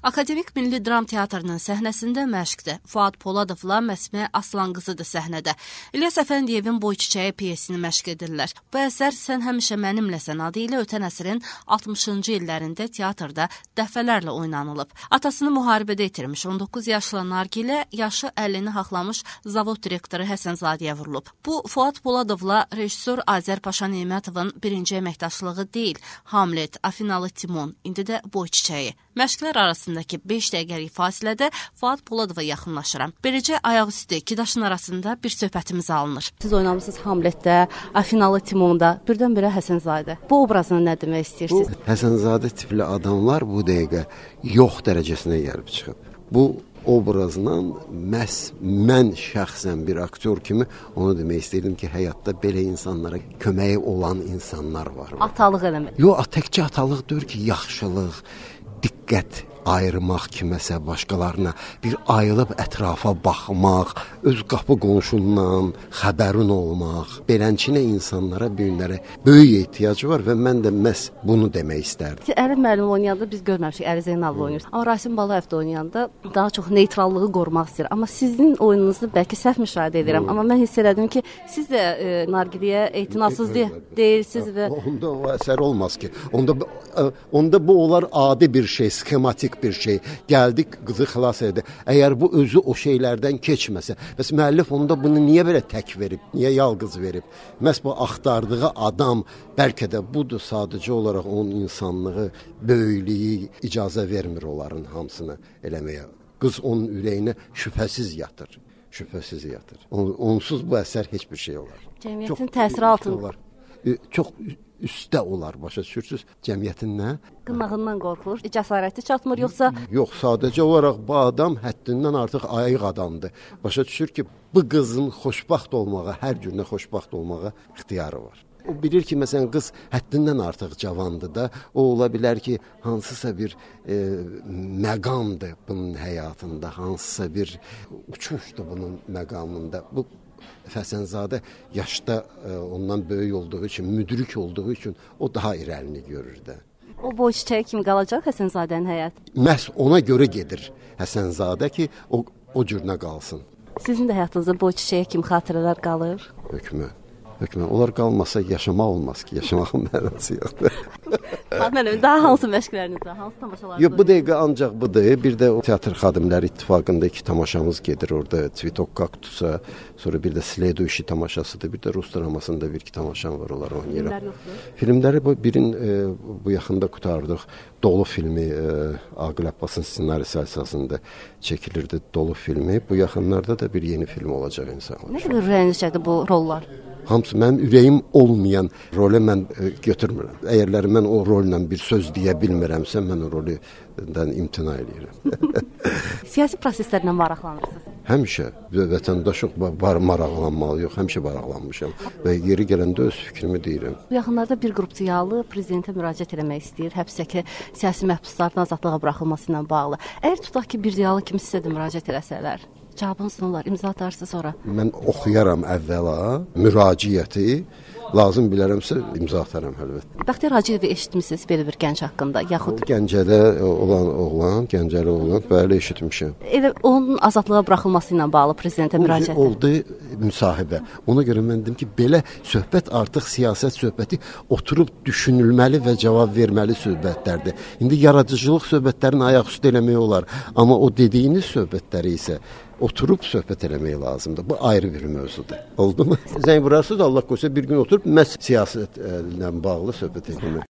Akademik Milli Dram Teatrının səhnəsində məşqdir. Fuad Poladovla Məsmə Aslanqızıdır səhnədə. İlyas Əfəndiyevin Boy Çiçəyi piyesini məşq edirlər. Bu əsər Sən həmişə mənimləsən adı ilə ötən əsrin 60-cı illərində teatrda dəfələrlə oynanılıb. Atasını müharibədə itirmiş 19 yaşlı Nargilə yaşı 50-ni haqlamış zavod direktoru Həsənzadəyə vurulub. Bu Fuad Poladovla rejissor Azər Paşa Nemətovun birinci əməkdaşlığı deyil. Hamlet, Afinalı Timon, indi də Boy Çiçəyi. Məşqlər arasındakı 5 dəqiqəlik fasilədə Fuad Poladova yaxınlaşıram. Beləcə ayaqüstü iki daşın arasında bir söhbətimiz alınır. Siz oynamısınız Hamletdə, Afinalı Timonda, birdən-birə Həsənzadə. Bu obrazını nə demək istəyirsiniz? Həsənzadə tipli adamlar bu dəqiqə yox dərəcəsinə gəlib çıxıb. Bu obrazla məhz mən şəxsən bir aktyor kimi onu demək istəyirdim ki, həyatda belə insanlara köməyi olan insanlar var. Atalıq eləmək. Yox, təkcə atalıq deyil ki, yaxşılıq, diqqət ayırmaq kiməsə, başqalarına bir ayılıb ətrafa baxmaq, öz qapı qonşundan xəbərin olmaq, belənçinə insanlara, bugünlərə böyük ehtiyacı var və mən də məhz bunu demək istərdim. Əli müəllim oynayanda biz görməmişik, Əli Zeynalov oynayır. Amma Rasim Balayevdə oynayanda daha çox neytrallığı qorumaq istəyir. Amma sizin oyununuzu bəlkə səhv müşahidə edirəm, amma mən hiss elədim ki, siz də Nargiliyə etinasız deyirsiniz və onda o əsər olmaz ki. Onda bu olar adi bir şey, skematik bir şey. Gəldik, qızı xilas edək. Əgər bu özü o şeylərdən keçməsə, bəs müəllif onda bunu niyə belə tək verib, niyə yalqız verib? Məhz bu axtardığı adam bəlkə də budur, sadəcə olaraq onun insanlığı, böyüklüyü icazə vermir onların hamısını eləməyə. Qız onun ürəyinə şübhəsiz yatır. Şübhəsiz yatır. Onsuz bu əsər heç bir şey olar. Cəmiyyətin təsiri altında. Çox üstdə olar, başa düşürsünüz, cəmiyyətin nə? Qınağından qorxur, cəsarəti çatmır, yoxsa? Yox, sadəcə olaraq bu adam həddindən artıq ayıq adamdır. Başa düşür ki, bu qızın xoşbaxt olmağa, hər günə xoşbaxt olmağa ixtiyarı var. O bilir ki, məsələn, qız həddindən artıq cavandır da, o ola bilər ki, hansısa bir məqamdır bunun həyatında, hansısa bir uçuşdur bunun məqamında. Bu Həsənzadə yaşda ondan böyük olduğu üçün, müdrik olduğu üçün o daha irəlini görür də. O Boy Çiçəyi kimi qalacaq Həsənzadənin həyatı? Məhz ona görə gedir Həsənzadə ki, o cürünə qalsın. Sizin də həyatınızda Boy Çiçəyi kimi xatirələr qalır? Hökmən. Onlar qalmasa yaşamaq olmaz ki, yaşamağın mənası yoxdur. Daha hansı məşqlərinizdə, hansı tamaşalarda? Yox, bu dəqiqə ancaq budur. Bir də o Teatr Xadimləri İttifaqında 2 tamaşamız gedir orada. Çvitok Kaktusa, sonra bir də Sleduющий tamaşasıdır. Bir də Rus dramasında 1-2 tamaşam var, onları oynayıram. Filmlər yoxdur? Filmləri birin bu yaxında qutardıq. Dolu filmi Aqil Abbasın ssenarisi əsasında çəkilirdi, Dolu filmi. Bu yaxınlarda da bir yeni film olacaq insan. Nə qədər ürəyiniz çəkdi bu rollar? Hamısı mənim ürəyim olmayan rolu mən götürmürəm. Əgər mən o rolla bir söz deyə bilmirəmsə, mən o roldan imtina edirəm. Siyasi proseslərlə maraqlanırsınız? Həmişə vətəndaşlıq maraqlanmalı yox, həmişə maraqlanmışam və yeri gələndə öz fikrimi deyirəm. Bu yaxınlarda bir qrup ziyalı prezidentə müraciət etmək istəyir, həbsdəki siyasi məhbuslardan azadlığa buraxılması ilə bağlı. Əgər tutaq ki, bir ziyalı kimi sizə də müraciət eləsələr, cavabınız nə olar? İmza atarsınız sonra? Mən oxuyaram əvvəla müraciəti. Lazım bilərəmsə imza atarım əlbəttə. Bəxtiyar Hacıyevi eşitmisiniz belə bir gənc haqqında, yaxud? Gəncədə olan oğlan, Gəncəli oğlan, bəli eşitmişəm. Elə onun azadlığa buraxılması ilə bağlı prezidentə müraciət. Oldu müsahibə. Ona görə mən dedim ki, belə söhbət artıq siyasət söhbəti oturub düşünülməli və cavab verməli söhbətlərdir. İndi yaradıcılıq söhbətlərini ayaqüstü eləmək olar, amma o dediyiniz söhbətləri isə oturub söhbət eləmək lazımdır. Bu ayrı bir mövzudur. Oldu mu? Zəng vurarsınız, Allah qoysa bir gün oturub məhz siyasətlə bağlı söhbət etmək.